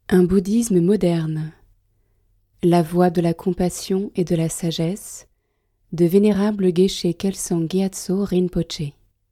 Un bouddhisme moderne. La voie de la compassion et de la sagesse de Vénérable Geshe Kelsang Gyatso Rinpoché.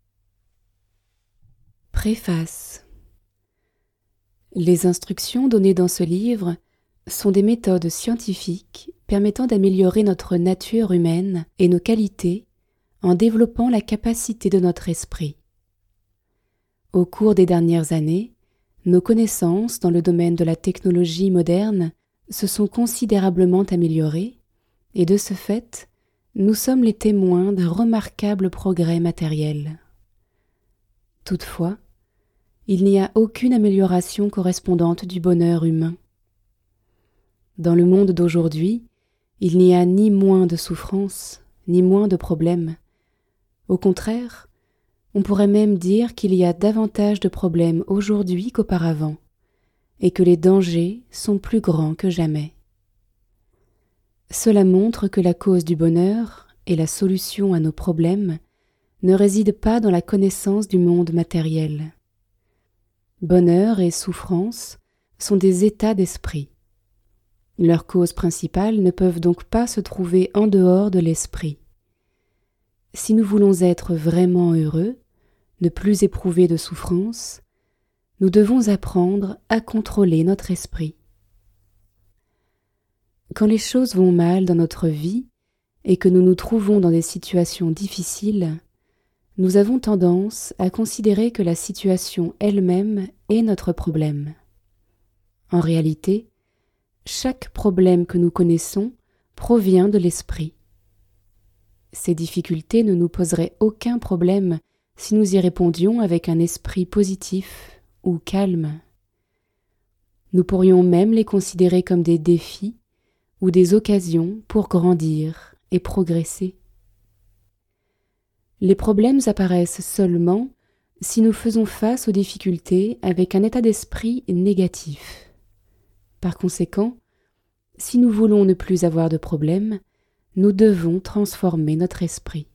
Préface. Les instructions données dans ce livre sont des méthodes scientifiques permettant d'améliorer notre nature humaine et nos qualités en développant la capacité de notre esprit. Au cours des dernières années, nos connaissances dans le domaine de la technologie moderne se sont considérablement améliorées et de ce fait, nous sommes les témoins d'un remarquable progrès matériel. Toutefois, il n'y a aucune amélioration correspondante du bonheur humain. Dans le monde d'aujourd'hui, il n'y a ni moins de souffrances, ni moins de problèmes. Au contraire, on pourrait même dire qu'il y a davantage de problèmes aujourd'hui qu'auparavant, et que les dangers sont plus grands que jamais. Cela montre que la cause du bonheur et la solution à nos problèmes ne résident pas dans la connaissance du monde matériel. Bonheur et souffrance sont des états d'esprit. Leurs causes principales ne peuvent donc pas se trouver en dehors de l'esprit. Si nous voulons être vraiment heureux, ne plus éprouver de souffrance, nous devons apprendre à contrôler notre esprit. Quand les choses vont mal dans notre vie et que nous nous trouvons dans des situations difficiles, nous avons tendance à considérer que la situation elle-même est notre problème. En réalité, chaque problème que nous connaissons provient de l'esprit. Ces difficultés ne nous poseraient aucun problème si nous y répondions avec un esprit positif ou calme. Nous pourrions même les considérer comme des défis ou des occasions pour grandir et progresser. Les problèmes apparaissent seulement si nous faisons face aux difficultés avec un état d'esprit négatif. Par conséquent, si nous voulons ne plus avoir de problèmes, nous devons transformer notre esprit.